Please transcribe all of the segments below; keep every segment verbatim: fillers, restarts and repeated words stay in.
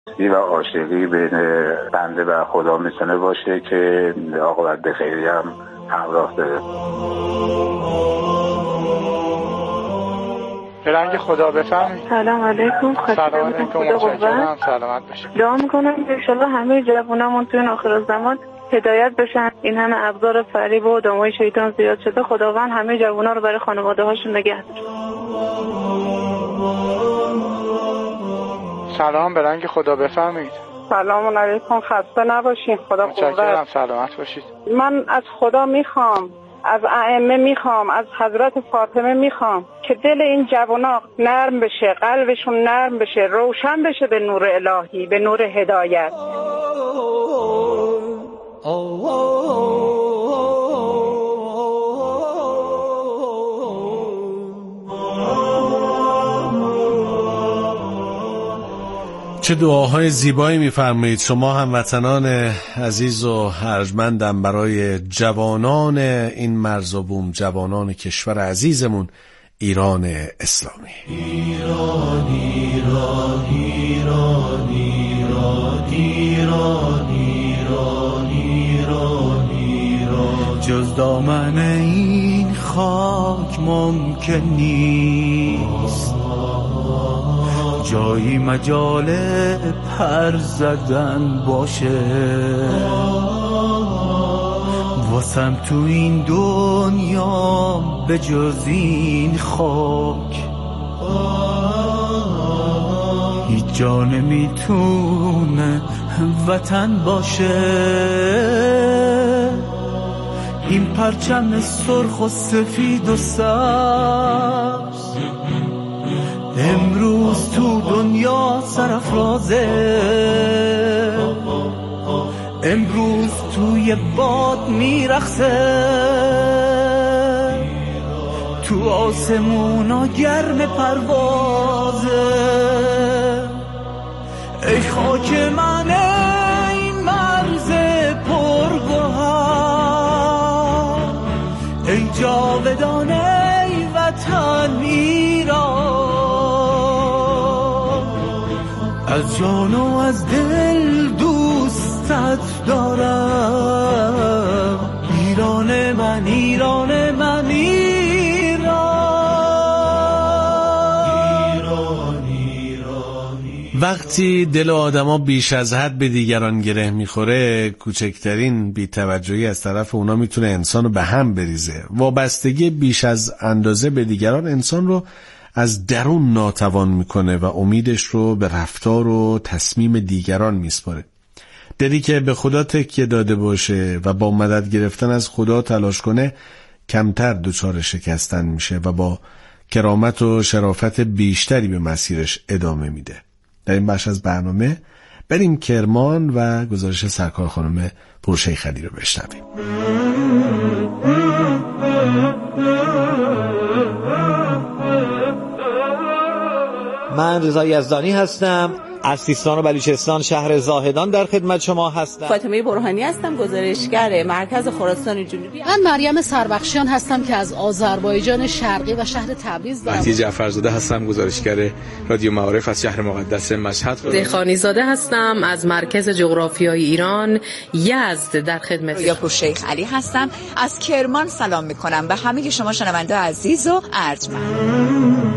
و عاشقی بین بنده و خدا میتونه باشه که عاقبت به خیری هم همراه داره. به رنگ خدا بفرمایید. سلام علیکم. سلام علیکم. متشکرم. سلامت باشید. دعا میکنم ان شاءالله همه جوونامون تو این آخر زمان هدایت بشن. این همه ابزار فریب و دامای شیطان زیاد شده، خداوند همه جوونا رو برای خانواده هاشون نگه داره. سلام، به رنگ خدا بفرمایید. سلام علیکم. خسته نباشین. خدا متشکرم. سلامت باشید. من از خدا میخوام، از ائمه میخوام، از حضرت فاطمه میخوام که دل این جوانا نرم بشه، قلبشون نرم بشه، روشن بشه به نور الهی، به نور هدایت. چه دعاهای زیبایی می‌فرمایید شما هموطنان عزیز و ارجمندم برای جوانان این مرز و بوم، جوانان کشور عزیزمون ایران اسلامی. ایران ایران ایران ایران ایران ایران ایران ایران جز دامن این خاک ممکن نیست جایی مجال پر زدن باشه واسم تو این دنیا به جز این خاک هیچ جا نمیتونه وطن باشه این پرچم سرخ و سفید و سبز امروز تو دنیا سرافرازه امروز توی باد میرخصه تو آسمونا گرم پروازه ای خاک من ای مرز پرگوهر ای جاودان ای وطن ایران از جان و از دل دوستت دارم ایران من ایران من ایران ایران وقتی دل آدما بیش از حد به دیگران گره میخوره کوچکترین بی‌توجهی از طرف اونا میتونه انسانو به هم بریزه. وابستگی بیش از اندازه به دیگران انسان رو از درون ناتوان میکنه و امیدش رو به رفتار و تصمیم دیگران میسپاره. دلی که به خدا تکیه داده باشه و با مدد گرفتن از خدا تلاش کنه کمتر دچار شکستن میشه و با کرامت و شرافت بیشتری به مسیرش ادامه میده. در این بخش از برنامه بریم کرمان و گزارش سرکار خانم پورشیخ علی رو بشنویم. من رضا یزدانی هستم، از سیستان و بلوچستان شهر زاهدان در خدمت شما هستم. فاطمه برهانی هستم، گزارشگر مرکز خراسان جنوبی. من مریم سربخشیان هستم که از آذربایجان شرقی و شهر تبریز دارم. مهدی جعفرزاده هستم، گزارشگر رادیو معارف از شهر مقدس مشهد. دهخانی زاده هستم، از مرکز جغرافیایی ایران یزد در خدمت. رویا پورشیخ علی هستم، از کرمان سلام میکنم به همه شما شنونده عزیز و ارجمند.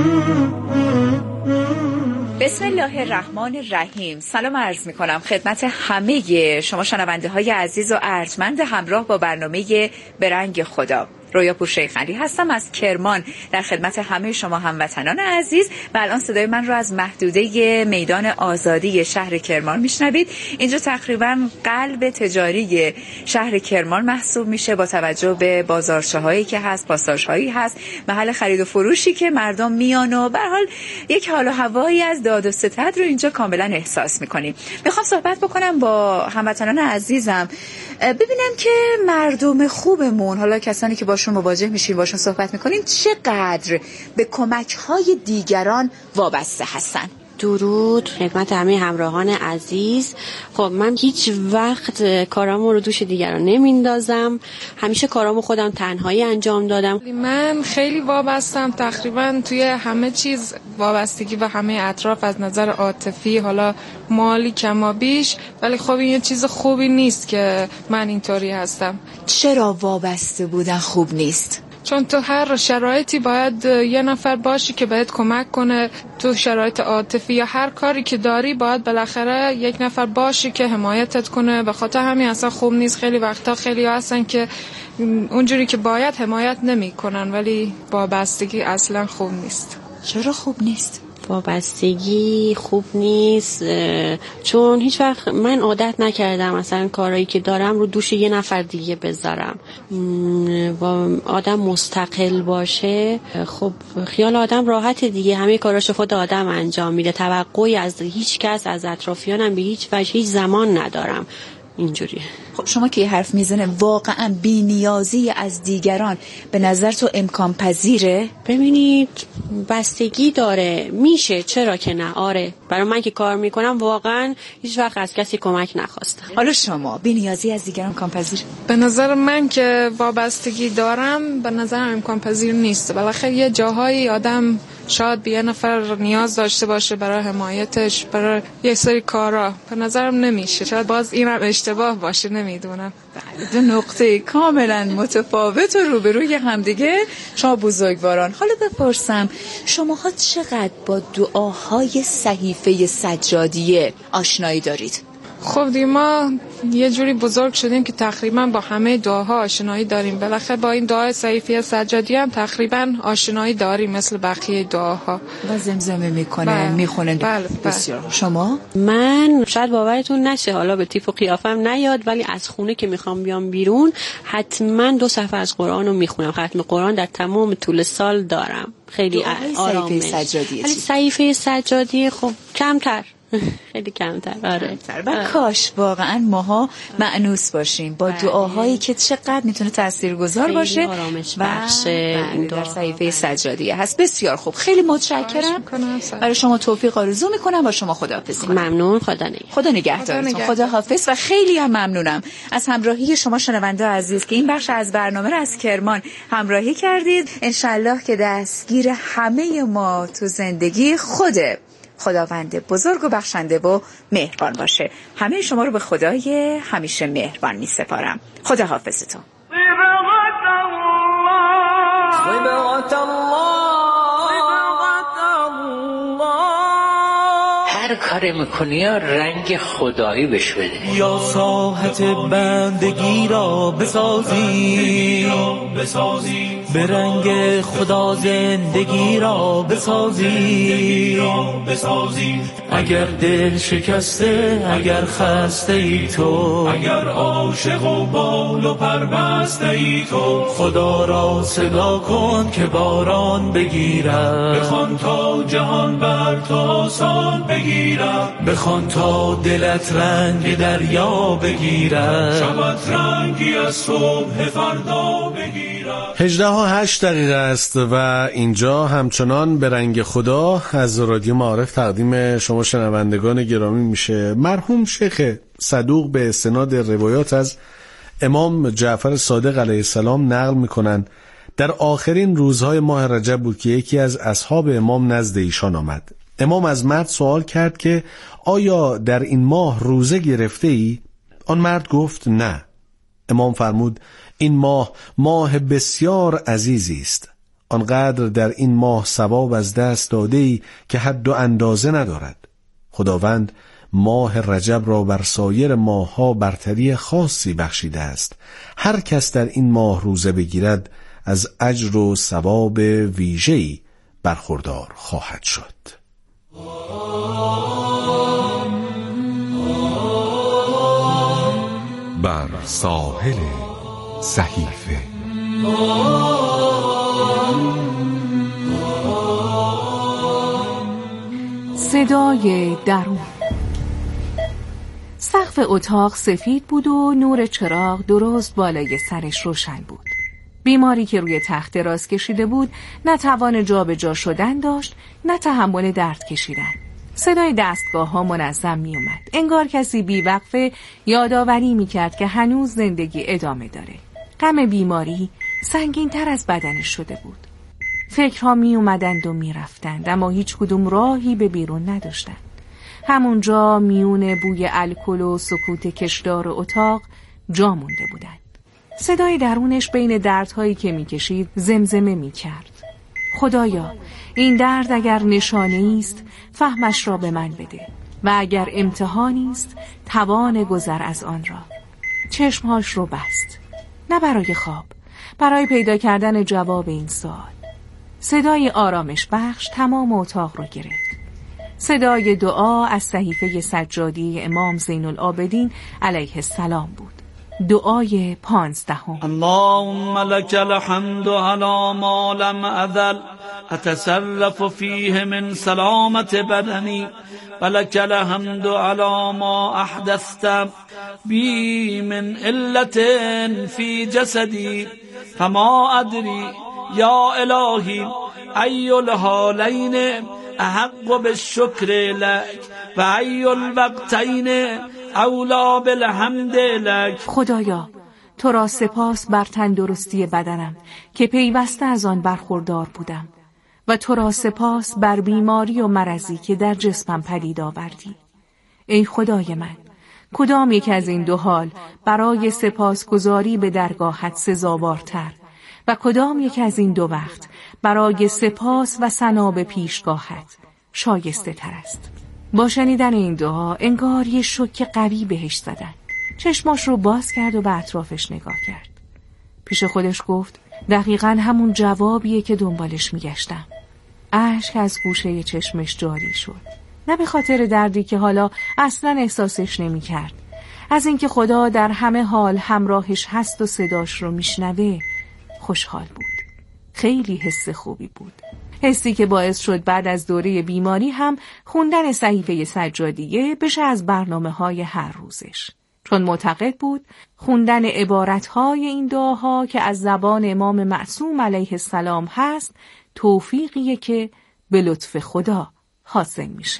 بسم الله الرحمن الرحیم. سلام عرض می کنم خدمت همه شما شنونده های عزیز و ارجمند همراه با برنامه به رنگ خدا. رویا پورشیخ علی هستم از کرمان در خدمت همه شما هموطنان عزیز و الان صدای من رو از محدوده میدان آزادی شهر کرمان میشنوید. اینجا تقریبا قلب تجاری شهر کرمان محسوب میشه با توجه به بازارچه‌هایی که هست، پاساژهایی هست، محل خرید و فروشی که مردم میان و به هر حال یک حال و هوایی از داد و ستد رو اینجا کاملا احساس میکنیم. میخوام صحبت بکنم با هموطنان عزیزم ببینم که مردم خوبمون، حالا کسانی که باشون مواجه میشین باشون صحبت میکنین، چقدر به کمک‌های دیگران وابسته هستن. درود خدمت همه همراهان عزیز. خب من هیچ وقت کارامو رو دوش دیگران نمیندازم، همیشه کارامو خودم تنهایی انجام دادم. من خیلی وابستم، تقریبا توی همه چیز وابستگی و همه اطراف از نظر عاطفی، حالا مالی کما بیش، ولی خب این یه چیز خوبی نیست که من اینطوری هستم. چرا وابسته بودن خوب نیست؟ چون تو هر شرایطی باید یه نفر باشی که بهت کمک کنه، تو شرایط عاطفی یا هر کاری که داری باید بالاخره یک نفر باشی که حمایتت کنه. به خاطر همین اصلا خوب نیست. خیلی وقتا خیلی ها هستن که اونجوری که باید حمایت نمی کنن، ولی وابستگی اصلا خوب نیست. چرا خوب نیست؟ وابستگی خوب نیست چون هیچ وقت من عادت نکردم مثلا کارهایی که دارم رو دوش یه نفر دیگه بذارم. آدم مستقل باشه، خب خیال آدم راحت دیگه، همه کاراشو خود آدم انجام میده، توقعی از هیچ کس از اطرافیانم به هیچ وجه هیچ زمان ندارم. اینجوریه. خب شما که یه حرف میزنه واقعا بی‌نیازی از دیگران به نظر تو امکان پذیره؟ ببینید بستگی داره، میشه، چرا که نه. آره برای من که کار میکنم واقعا هیچ وقت از کسی کمک نخواستم. حالا شما بی‌نیازی از دیگران امکان پذیر؟ به نظر من که وابستگی دارم به نظرم امکان پذیر نیست. بالاخره یه جاهایی آدم شاید به یه نفر نیاز داشته باشه برای حمایتش، برای یه سری کارا. به نظرم نمیشه. شاید باز اینم اشتباه باشه، نمیدونم. دو نقطه کاملا متفاوت و روبروی همدیگه شما بزرگواران. حالا بپرسم شماها چقدر با دعاهای صحیفه سجادیه آشنایی دارید؟ خب دیگه ما یه جوری بزرگ شدیم که تقریبا با همه دعاها آشنایی داریم. بالاخره با این دعای صحیفه سجادیه هم تقریبا آشنایی داریم مثل بقیه دعاها. و زمزمه میکنه میخونن. بله بسیار. شما؟ من شاید باورتون نشه، حالا به تیپ و قیافم نیاد، ولی از خونه که میخوام بیام بیرون حتما دو صفحه از قرآن رو میخونم. ختم قرآن در تمام طول سال دارم. خیلی آرامش. صحیفه سجادیه ولی صحیفه سجادیه خب کمتر خیلی کمتر. آره. و کاش واقعا ماها مأنوس باشیم با دعاهایی که چقدر میتونه تاثیرگذار باشه. آرامش بخش این در صحیفه سجادیه هست. بسیار خوب، خیلی متشکرم. برای شما توفیق آرزو میکنم. با شما خداحافظی کنم. ممنون. خدا نگهدار. خدا نگهدارتون. خداحافظ. و خیلی هم ممنونم از همراهی شما شنونده عزیز که این بخش از برنامه رو از کرمان همراهی کردید. انشالله که دستگیر همه ما تو زندگی خوده خداوند بزرگ و بخشنده و مهربان باشه. همه شما رو به خدای همیشه مهربان می سپارم. خدا حافظتون. هر کاری میکنی یا رنگ خدایی بهش بده. یا ساحت بندگی را بسازی به رنگ خدا زندگی را بسازی اگر دل شکسته، اگر خسته ای تو، اگر عاشق و بال و پربسته ای تو، خدا را صدا کن که باران بگیرد. بخوان تا جهان بر تو آسان بگیرد. بخوان تا دلت رنگ دریا بگیرد. شبت رنگی از صبح فردا بگیرد. هجده و هشت دقیقه است و اینجا همچنان به رنگ خدا از رادیو معارف تقدیم شما شنوندگان گرامی میشه. مرحوم شیخ صدوق به استناد روایات از امام جعفر صادق علیه السلام نقل میکنن در آخرین روزهای ماه رجب بود که یکی از اصحاب امام نزد ایشان آمد. امام از مرد سوال کرد که آیا در این ماه روزه گرفته ای؟ آن مرد گفت نه. امام فرمود این ماه ماه بسیار عزیزی است، آنقدر در این ماه ثواب از دست داده ای که حد و اندازه ندارد. خداوند ماه رجب را بر سایر ماه‌ها برتری خاصی بخشیده است. هر کس در این ماه روزه بگیرد از اجر و ثواب ویژه‌ای برخوردار خواهد شد. بر ساحل صحیفه صدای درون. سقف اتاق سفید بود و نور چراغ درست بالای سرش روشن بود. بیماری که روی تخت دراز کشیده بود نه توان جا به جا شدن داشت نه تحمل درد کشیدن. صدای دستگاه ها منظم می اومد. انگار کسی بیوقفه یادآوری می کرد که هنوز زندگی ادامه داره. غم بیماری سنگین تر از بدنش شده بود. فکرها می اومدند و می رفتند، اما هیچ کدوم راهی به بیرون نداشتند. همونجا میون بوی الکل و سکوت کشدار اتاق جا مونده بودند. صدای درونش بین دردهایی که می کشید زمزمه می کرد. خدایا، این درد اگر نشانه است فهمش را به من بده و اگر امتحانی است توان گذر از آن را. چشمهاش رو بست، نه برای خواب، برای پیدا کردن جواب این سوال. صدای آرامش بخش تمام اتاق رو گرفت. صدای دعا از صحیفه سجادی امام زین العابدین علیه السلام بود. دعای پانزدهم. اللهم لك الحمد على ما لم أزل أتصرف فيه من سلامة بدني ولك الحمد على ما أحدثت بي من علة في جسدي فما أدري يا إلهي أي الحالين أحق بالشكر لك و أي الوقتين اولا بالحمد لك. خدایا، تو را سپاس بر تندرستی بدنم که پیوسته از آن برخوردار بودم و تو را سپاس بر بیماری و مرضی که در جسمم پدید آوردی. ای خدای من، کدام یک از این دو حال برای سپاسگزاری به درگاهت سزاوارتر و کدام یک از این دو وقت برای سپاس و ثنا به پیشگاهت شایسته تر است؟ با شنیدن این دعا انگار یه شوک قوی بهش زدن. چشماش رو باز کرد و به اطرافش نگاه کرد. پیش خودش گفت دقیقاً همون جوابیه که دنبالش میگشتم. اشک از گوشه چشمش جاری شد. نه به خاطر دردی که حالا اصلاً احساسش نمی کرد. از اینکه خدا در همه حال همراهش هست و صداش رو میشنوه خوشحال بود. خیلی حس خوبی بود. حسی که باعث شد بعد از دوره بیماری هم خوندن صحیفه سجادیه بشه از برنامه‌های هر روزش. چون معتقد بود خوندن عبارتهای این دعاها که از زبان امام معصوم علیه السلام هست توفیقیه که به لطف خدا حاصل میشه.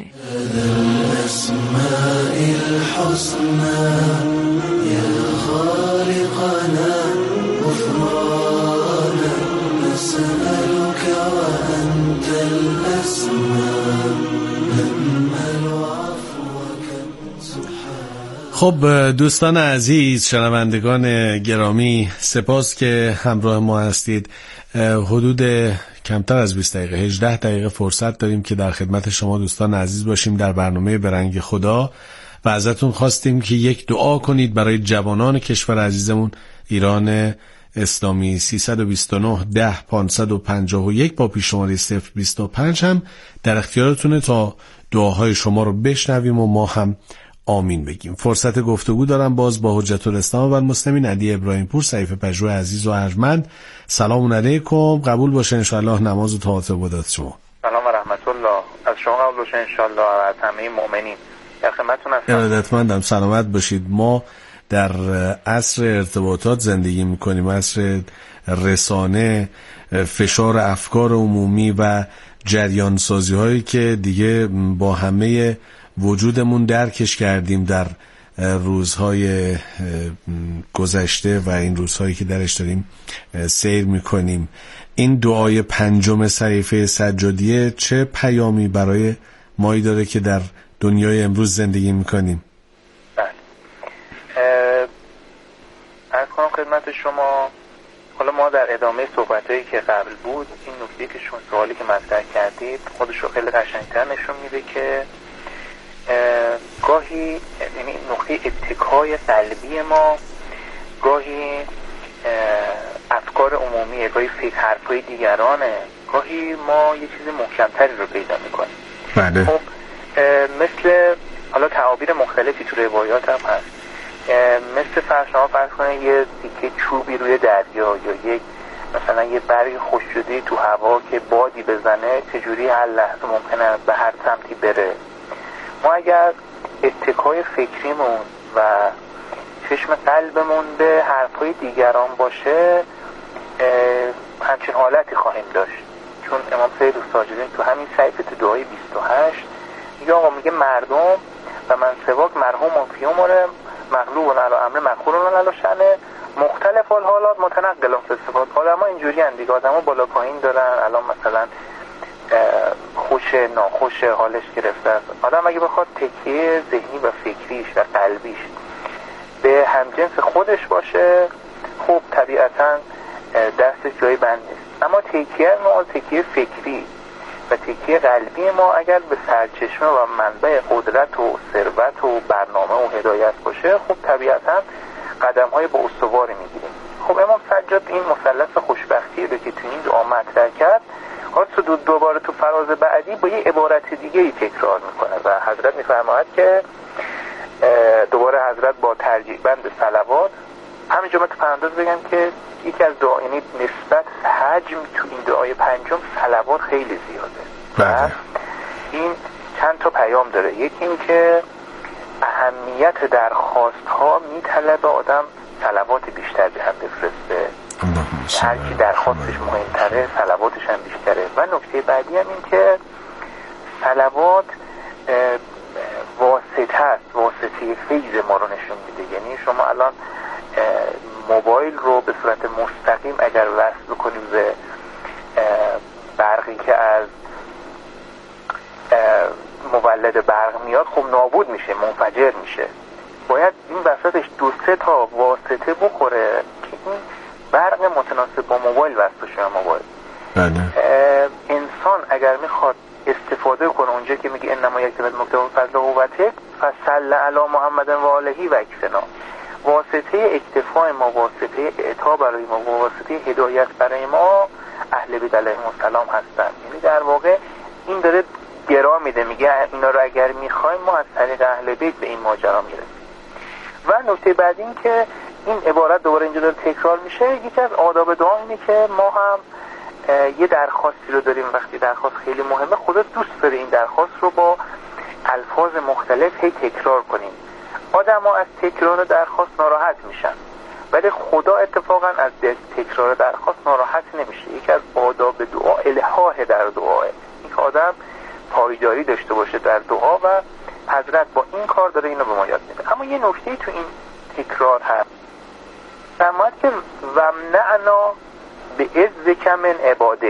خب دوستان عزیز، شنوندگان گرامی، سپاس که همراه ما هستید. حدود کمتر از بیست دقیقه، هجده دقیقه فرصت داریم که در خدمت شما دوستان عزیز باشیم در برنامه به رنگ خدا و ازتون خواستیم که یک دعا کنید برای جوانان کشور عزیزمون ایران اسلامی. سیصد و بیست و نه ده پانصد و پنجاه و یک با پیش شماره صفر بیست و پنج هم در اختیارتونه تا دعاهای شما رو بشنویم و ما هم آمین بگیم. فرصت گفتگو دارم باز با حجت الاسلام و المسلمین علی ابراهیم پور، صحیفه پژوه عزیز و ارجمند. سلام علیکم، قبول باشه انشاءالله نماز و طاعت و عبادت شما. سلام و رحمت الله، از شما قبول باشه انشاءالله و از همه مؤمنین. در خدمتتون هستم. ارادتمندم، سلامت باشید. ما در عصر ارتباطات زندگی میکنیم، عصر رسانه، فشار افکار عمومی و جریان سازی هایی که دیگه با همه وجودمون درکش کردیم در روزهای گذشته و این روزهایی که درش داریم سیر میکنیم. این دعای پنجم صحیفه سجادیه چه پیامی برای مایی داره که در دنیای امروز زندگی میکنیم؟ بله، عرض کنم خدمت شما. حالا ما در ادامه صحبتایی که قبل بود، این نکته که شما سوالی که مطرح کردید خودش رو خیلی قشنگتر نشون میده که گاهی یعنی نقطه اتکای قلبی ما گاهی افکار عمومیه، گاهی فکر حرفای دیگرانه، گاهی ما یه چیز محکمتری رو پیدا میکنیم. بله. خب مثل حالا تعابیر مختلفی تو روایات هم هست، مثل فرض شما فرض کنید یه تیکه چوبی روی دریا یا یک مثلا یه برگ خشک شده تو هوا که بادی بزنه چجوری هر لحظه ممکنه به هر سمتی بره. ما اگر اتکای فکریمون و چشم قلبمون به حرفای دیگران باشه همچین حالتی خواهیم داشت. چون امام سید الساجدین تو همین صحیفه تو دعای بیست و هشت میگه آقا میگه مردم و من سواک مرحوم فی امور مغلوب علی امر مخور علی شأن مختلف الحالات متنقل فی الصفات. آدم‌ها اینجوری ان دیگه، آدم‌ها بالا پایین دارن. الان مثلا خوش ناخوش حالش گرفته است. آدم اگه بخواد تکیه ذهنی و فکریش و قلبیش به همجنس خودش باشه، خب طبیعتاً دستش جای بند نیست. اما تکیه ما، تکیه فکری و تکیه قلبی ما اگر به سرچشمه و منبع قدرت و ثروت و برنامه و هدایت باشه، خب طبیعتاً قدم‌های با استواری می‌گیریم. خب امام سجاد این مثلث خوشبختی رو که تو این دعا مطرح کرد، خاص دو دوباره تو فراز بعدی با یه عبارت دیگه ای تکرار میکنه و حضرت میفرماید که دوباره حضرت با ترجیح بند صلوات، همینجا من تو پرانتز بگم که یکی از دعا، یعنی نسبت حجم تو این دعای پنجم صلوات خیلی زیاده. بله. این چند تا پیام داره. یکی این که اهمیت درخواست ها میطلبه آدم صلوات بیشتر به هم بفرسته، هرچی درخواستش مهمتره صلواتش هم بیشتره. و نکته بعدی هم این که صلوات واسطه است، واسطه فیض ما رو نشون میده. یعنی شما الان موبایل رو به صورت مستقیم اگر وصل بکنیم به برقی که از مولد برق میاد، خب نابود میشه، منفجر میشه. باید این وسطش دو سه تا واسطه بخوره که این برق متناسب با موبایل وصل بشه. موبایل بله. انسان اگر میخواد استفاده کنه اونجا که میگه انما یکتمد مکتب فضل قوتک فصل علی محمد و آله و اکفنا، واسطه اکتفای ما، واسطه اعطا برای ما، واسطه هدایت برای ما اهل بیت علیهم السلام هستن. یعنی در واقع این داره گرا میده، میگه اینا رو اگر میخوایم ما از طریق اهل بیت به این ماجرا میرسیم. و نکته بعد این که این عبارت دوباره اینجا داره تکرار میشه، یکی از آداب دعا اینه که ما هم یه درخواستی رو داریم، وقتی درخواست خیلی مهمه خدا دوست داره این درخواست رو با الفاظ مختلف هی تکرار کنیم. آدم ها از تکرار درخواست ناراحت میشن، ولی خدا اتفاقا از تکرار درخواست ناراحت نمیشه. یکی از آداب دعا الحاح در دعاه، این آدم پایداری داشته باشه در دعا و حضرت با این کار داره اینو به ما یاد میده. اما یه نکته تو این تکرار هست، فرمود که ومنعنا به عزک من عبادک،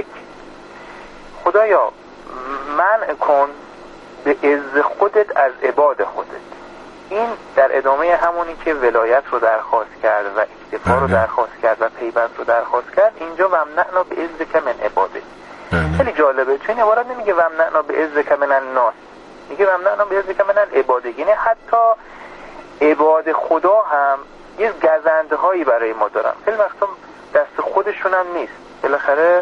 خدایا منع کن به عز خودت از عباد خودت. این در ادامه همونی که ولایت رو درخواست کرد و اکتفا رو درخواست کرد و پیوند رو درخواست کرد، اینجا ومنعنا به عزک من عبادک. خیلی جالبه، چون این عبارت نمیگه ومنعنا به عزک من الناس، میگه ومنعنا به عزک من العبادک. یعنی حتی عباد خدا هم یه گزنده هایی برای ما دارن، خیلی وقتا دست خودشون هم نیست. بالاخره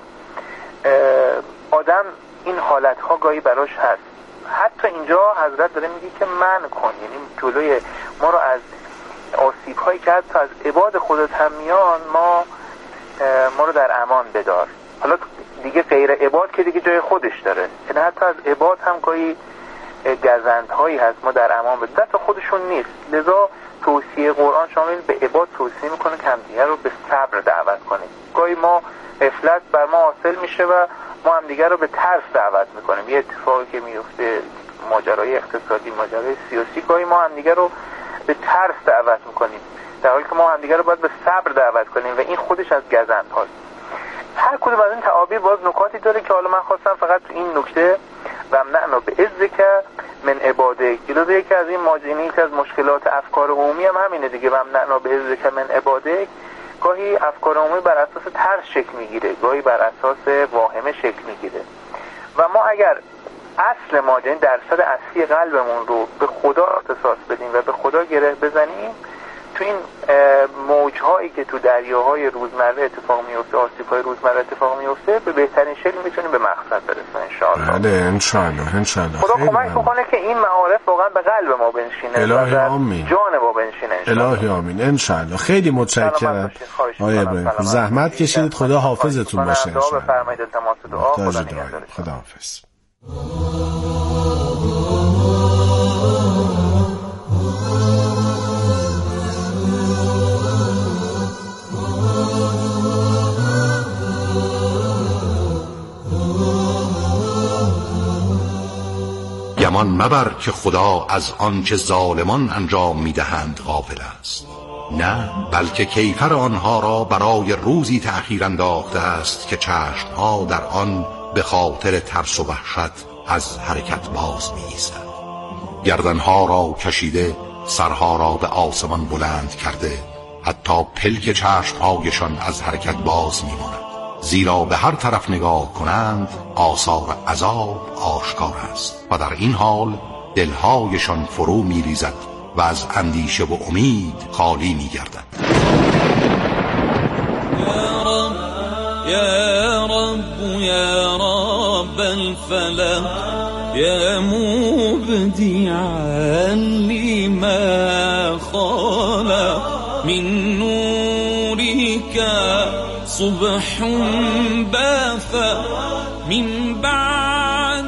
آدم این حالت ها گاهی براش هست. حتی اینجا حضرت داره میگه که منع کن، یعنی جلوی ما رو از آسیب هایی که حتی از عباد خودت هم میان، ما ما رو در امان بدار. حالا دیگه غیر عباد که دیگه جای خودش داره، یعنی حتی از عباد هم گاهی گزند هایی هست ما در امان بدار، دست خودشون نیست. لذا توصیه قرآن شامل به عباد توصیه میکنه که همدیگر رو به صبر دعوت کنیم. گاهی ما غفلت بر ما حاصل میشه و ما همدیگر رو به ترس دعوت میکنیم. یه اتفاقی که میفته، ماجرای اقتصادی، ماجرای سیاسی، گاهی ما همدیگر رو به ترس دعوت میکنیم، در حالی که ما همدیگر رو باید به صبر دعوت کنیم و این خودش از گزند هاست. هر کدوم از این تعابیر باز نکاتی داره که حالا من خواستم فقط این نکته ومنعنا به عزک من عبادک، جلوی یکی از این ماجینی که از مشکلات افکار عمومی هم همینه دیگه، ومنعنا به عزک من عبادک. گاهی افکار عمومی بر اساس ترس شکل میگیره، گاهی بر اساس واهمه شکل میگیره و ما اگر اصل ما، یعنی درصد اصلی قلبمون رو به خدا اختصاص بدیم و به خدا گره بزنیم، تو این موجهایی که تو دریاهای روزمره اتفاق میفته، آسیب‌های روزمره اتفاق میفته، به بهترین شکل میتونیم به مقصد برسیم ان شاء الله. بله ان شاء الله، ان شاء الله. خدا کمک بکنه که این معارف واقعا به قلب ما بنشینه، الهی آمین، جان ما بنشینه ان شاء الله. الهی آمین ان شاء الله. خیلی متشکرم آقای ابراهیم، زحمت کشیدید، خدا حافظتون باشه. دعا بفرمایید، التماس دعا، خدا نگهدار. خدا حافظ. گمان مبر که خدا از آنچه ظالمان انجام میدهند غافل است. نه، بلکه کیفر آنها را برای روزی تأخیر انداخته است که چشمها در آن به خاطر ترس و وحشت از حرکت باز می ایستد. گردنها را کشیده، سرها را به آسمان بلند کرده، حتی پلک چشمهایشان از حرکت باز می ماند. زیرا به هر طرف نگاه کنند آثار عذاب آشکار است و در این حال دلهایشان فرو می ریزد و از اندیشه و امید خالی می گردد. یا رب یا رب الفلق یا مبدعا لما خلق من نورك صبح بث من بعد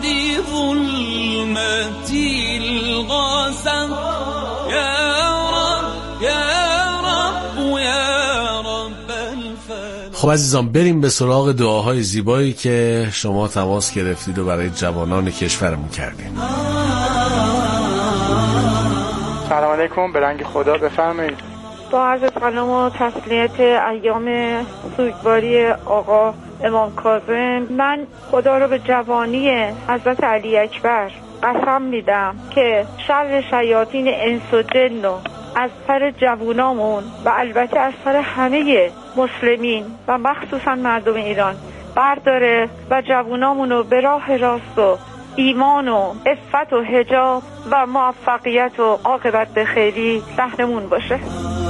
ظلمة الغسق یا رب یا رب یا رب الفلق. خب عزیزان، بریم به سراغ دعاهای زیبایی که شما تماس گرفتید و برای جوانان کشورمون کردید. سلام علیکم، به رنگ خدا، بفرمایید. با عرض سلام و تسلیت ایام سوگواری آقا امام کاظم، من خدا رو به جوانی حضرت علی اکبر قسم میدم که شر شیاطین انس و جن و از سر جوانامون و البته از سر همه مسلمین و مخصوصا مردم ایران برداره و جوانامون رو به راه راست و ایمان و عفت و حجاب و موفقیت و عاقبت به خیری رهنمون باشه.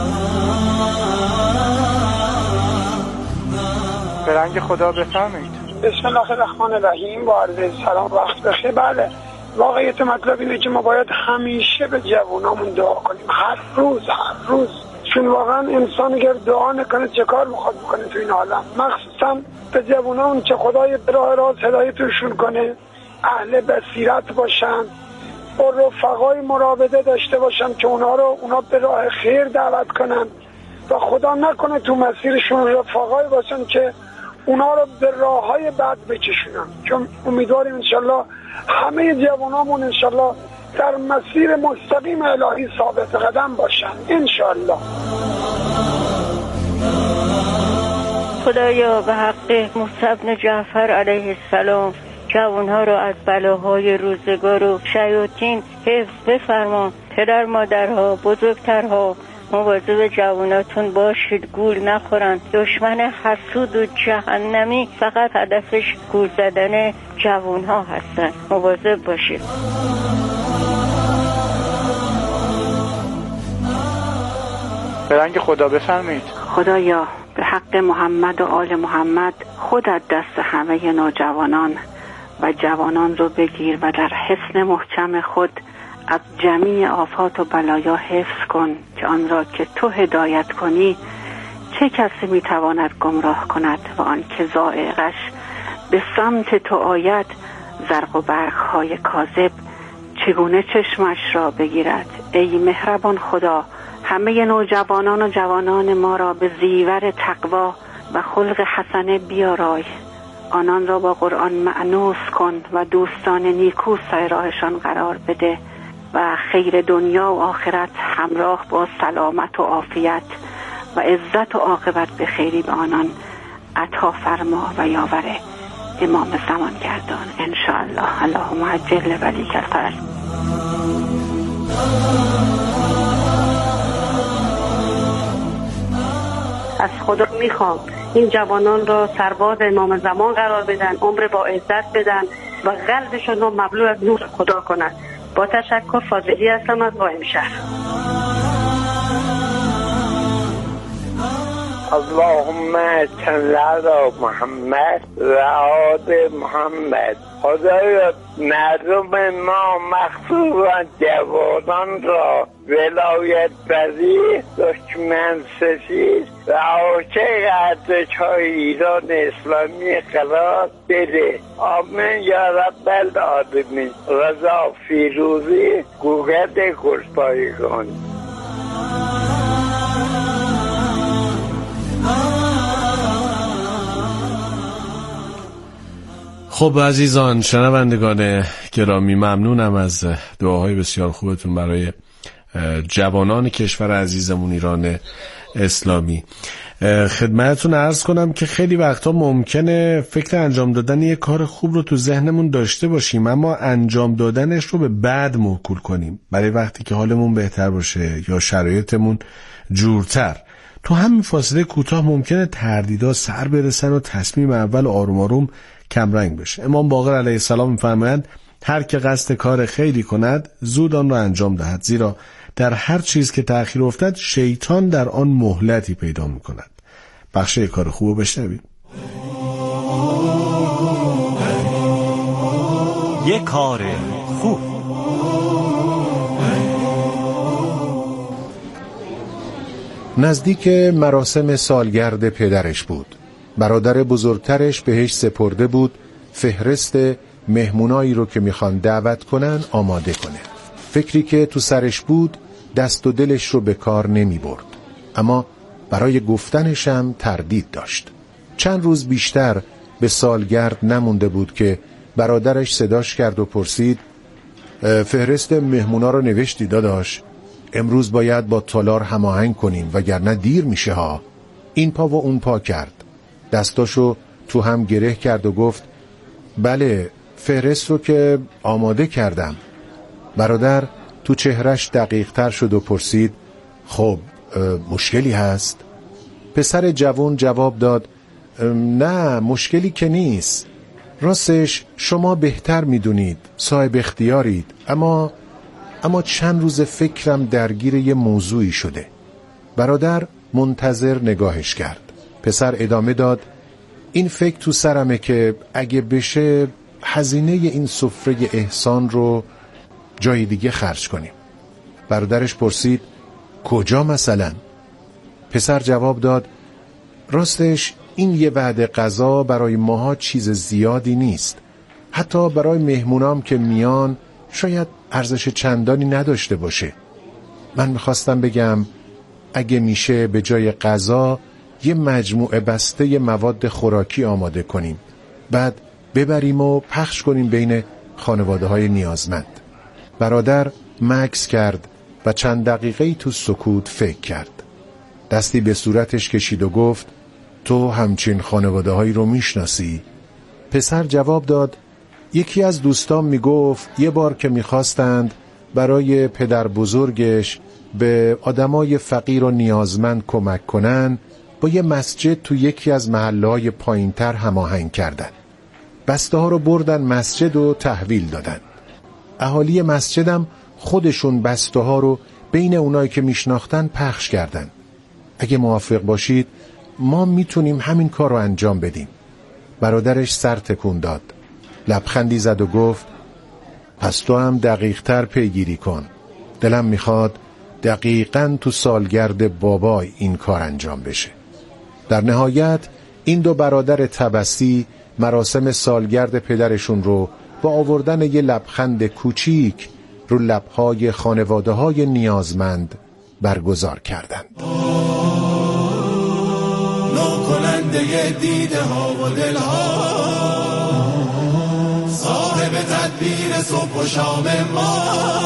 به رنگ خدا بفرمایید. بسم الله الرحمن الرحیم. با عرض سلام، وقت بخیر. بله، واقعیت مطلب اینه که ما باید همیشه به جوانامون دعا کنیم، هر روز هر روز، چون واقعا انسان اگر دعا نکنه چه کار میخواد بکنه تو این عالم. مخصوصا به جوانامون که خدای به راه راست هدایتشون کنه، اهل بصیرت باشن و رفقای مراوده داشته باشن که اونا رو اونا به راه خیر دعوت کنن و خدا نکنه تو مسیرشون رفقای باشن که اونا رو به راههای بد بکشونن. چون امیدواریم انشالله همه جوانامون انشالله در مسیر مستقیم الهی ثابت قدم باشن انشالله. خدایا به حق موسی بن جعفر علیه السلام جوانها رو از بلاهای روزگار و شیاطین حفظ بفرما. پدر مادرها، بزرگترها، مواظب جواناتون باشید گول نخورن. دشمن حسود و جهنمی فقط هدفش گول زدن جوانها هستن، مواظب باشید. به رنگ خدا بفرمایید. خدایا به حق محمد و آل محمد خودت دست همه نوجوانان و جوانان رو بگیر و در حصن محکم خود از جمیع آفات و بلایا حفظ کن که آن را که تو هدایت کنی چه کسی میتواند گمراه کند و آن که ذائقش به سمت تو آید زرق و برق‌های کاذب چگونه چشمش را بگیرد. ای مهربان خدا، همه نوجوانان و جوانان ما را به زیور تقوا و خلق حسنه بیارای. آنان را با قرآن مأنوس کن و دوستان نیکو سر راهشان قرار بده و خیر دنیا و آخرت همراه با سلامت و عافیت و عزت و عاقبت به خیری به آنان عطا فرما و یاور امام زمان گردان انشاءالله. اللهم عجل ولیک الفرج. از خدا میخوام این جوانان را سرباز امام زمان قرار بدن، عمر با عزت بدن و قلبشون را مملو از نور خدا کنند. با تشکر، فاضلی هستم از قائم شهر. اللهم صل علی محمد و آل محمد. خدایا مردم ما مخصوصا جوانان را ولایت پذیر، دشمن ستیز و عاشق ارزش‌های ایران اسلامی قرار بده. آمین یا رب العالمین. رضا فیروزی، گوگرد گلپایگان. خب عزیزان شنوندگان گرامی، ممنونم از دعاهای بسیار خوبتون برای جوانان کشور عزیزمون ایران اسلامی. خدمتتون عرض کنم که خیلی وقتا ممکنه فکر انجام دادن یک کار خوب رو تو ذهنمون داشته باشیم، اما انجام دادنش رو به بعد موکول کنیم، برای وقتی که حالمون بهتر باشه یا شرایطمون جورتر. تو همین فاصله کوتاه ممکنه تردیدا سر برسن و تصمیم اول آروم آروم کمرنگ بشه. امام باقر علیه السلام می‌فرمایند هر که قصد کار خیری کند زود آن را انجام دهد، زیرا در هر چیز که تأخیر افتد شیطان در آن مهلتی پیدا می‌کند. بخش کار خوب بشنویم. یک کار خوب. نزدیک مراسم سالگرد پدرش بود. برادر بزرگترش بهش سپرده بود فهرست مهمونایی رو که میخوان دعوت کنن آماده کنه. فکری که تو سرش بود دست و دلش رو به کار نمی برد، اما برای گفتنش هم تردید داشت. چند روز بیشتر به سالگرد نمونده بود که برادرش صداش کرد و پرسید فهرست مهمونا رو نوشتی داداش؟ امروز باید با تالار هماهنگ کنیم وگرنه دیر میشه ها. این پا و اون پا کرد، دستاشو تو هم گره کرد و گفت بله فهرست رو که آماده کردم. برادر تو چهرش دقیق تر شد و پرسید خب مشکلی هست؟ پسر جوان جواب داد نه مشکلی که نیست، راستش شما بهتر میدونید، صاحب اختیارید، اما اما چند روز فکرم درگیر یه موضوعی شده. برادر منتظر نگاهش کرد. پسر ادامه داد این فکر تو سرمه که اگه بشه هزینه این سفره احسان رو جای دیگه خرج کنیم. برادرش پرسید کجا مثلا؟ پسر جواب داد راستش این یه وعده غذا برای ماها چیز زیادی نیست، حتی برای مهمونام که میان شاید ارزش چندانی نداشته باشه. من میخواستم بگم اگه میشه به جای غذا یه مجموعه بسته مواد خوراکی آماده کنیم، بعد ببریم و پخش کنیم بین خانواده های نیازمند. برادر مکث کرد و چند دقیقه‌ای تو سکوت فکر کرد. دستی به صورتش کشید و گفت تو همچین خانواده هایی رو میشناسی؟ پسر جواب داد یکی از دوستان میگفت یه بار که میخواستند برای پدر بزرگش به آدمای فقیر و نیازمند کمک کنن با یه مسجد تو یکی از محله‌های پایین‌تر هماهنگ کردن. بسته ها رو بردن مسجد و تحویل دادن. اهالی مسجدم خودشون بسته ها رو بین اونایی که میشناختن پخش کردن. اگه موافق باشید ما میتونیم همین کار رو انجام بدیم. برادرش سر تکون داد، لبخندی زد و گفت پس تو هم دقیق تر پیگیری کن. دلم میخواد دقیقاً تو سالگرد بابای این کار انجام بشه. در نهایت این دو برادر تبسی مراسم سالگرد پدرشون رو با آوردن یه لبخند کوچیک رو لبهای خانواده های نیازمند برگزار کردند. نوکننده دیده ها و دل ها، صاحب تدبیر صبح و شام ما،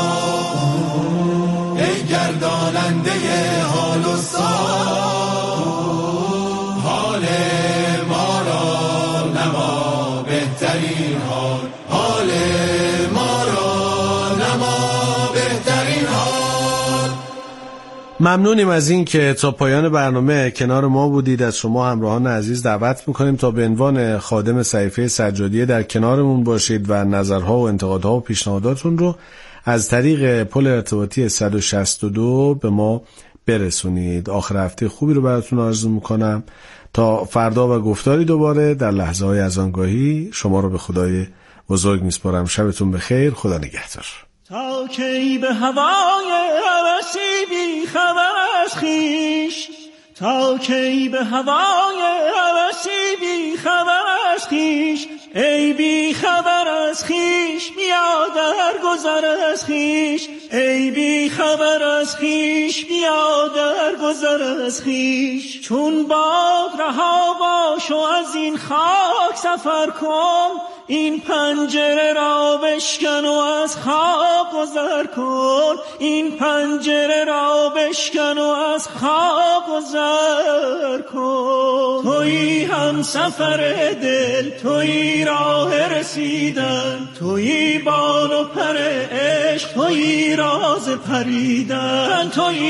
ای گرداننده حال و سال، حال ما را نما بهترین حال، حال ما را نما بهترین حال. ممنونیم از این که تا پایان برنامه کنار ما بودید. از شما همراهان عزیز دعوت میکنیم تا به عنوان خادم صحیفه سجادیه در کنارمون باشید و نظرها و انتقادها و پیشنهاداتون رو از طریق پل ارتباطی صد و شصت و دو به ما برسونید. آخر هفته خوبی رو براتون آرزو میکنم. تا فردا و گفتاری دوباره در لحظه های اذانگاهی شما رو به خدای بزرگ میسپارم. شبتون بخیر. خدا نگهدار. تا کی به هوای هوسی بی خبر از خویش، تا کی به هوای هوسی بی خبر از خویش، ای بی خبر از خویش بیا در گذر از خیش، ای بی خبر از خیش بیا در گذر از خیش. چون باد رها باش و از این خاک سفر کن، این پنجره را بشکن و از خاک گذر کن، این پنجره را بشکن و از خاک گذر کن. تویی هم سفر دل، تویی راه رسیدن، تویی بال و پر عشق، تویی راز پریدن، تویی